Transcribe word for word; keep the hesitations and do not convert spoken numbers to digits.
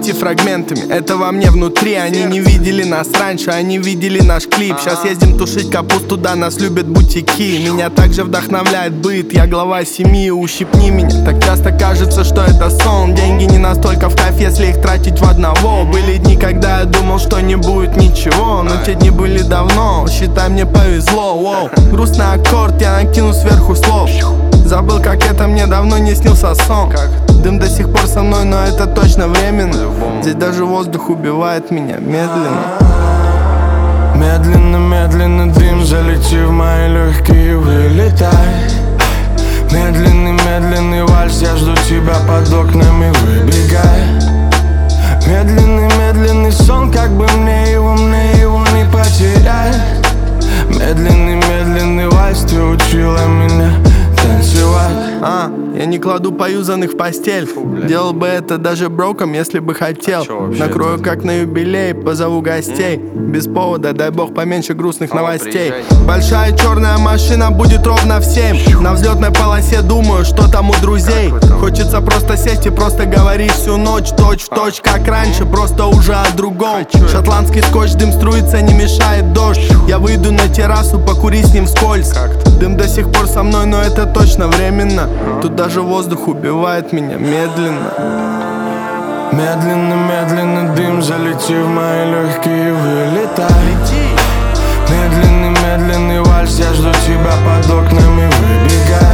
новости фрагментами. Это во мне внутри. Они не видели нас раньше, они видели наш клип. Сейчас ездим тушить капусту, да, нас любят бутики. Меня также вдохновляет быт, я глава семьи, ущипни меня. Так часто кажется, что это сон. Деньги не настолько в кайф, если их тратить в одного. Были дни, когда я думал, что не будет ничего, но те дни были давно, считай, мне повезло. Воу. Грустный аккорд, я накину сверху слов. Забыл, как это, мне давно не снился сон. Дым до сих пор со мной, но это точно временно. Здесь даже воздух убивает меня медленно. Медленно, медленно дым, залети в мои легкие, вылетай. Медленный, медленный вальс, я жду тебя под окнами, выбегай. Медленный, медленный сон, как бы мне его, мне его не потерять. Медленный, медленный вальс, ты учила меня танцевать. А, я не кладу поюзанных в постель. Делал бы это даже броком, если бы хотел. Накрою как на юбилей, позову гостей. Без повода, дай бог, поменьше грустных новостей. Большая черная машина будет ровно в семь. На взлетной полосе думаю, что там у друзей. Хочется просто сесть и просто говорить всю ночь. Точь в точь, как раньше, просто уже о другом. Шотландский скотч, дым струится, не мешает дождь. Я выйду на террасу, покури с ним вскользь. Дым до сих пор со мной, но это точно временно. Тут даже воздух убивает меня медленно. Медленно, медленно дым, залети в мои легкие, вылетай. Медленный, медленный вальс, я жду тебя под окнами, выбегай.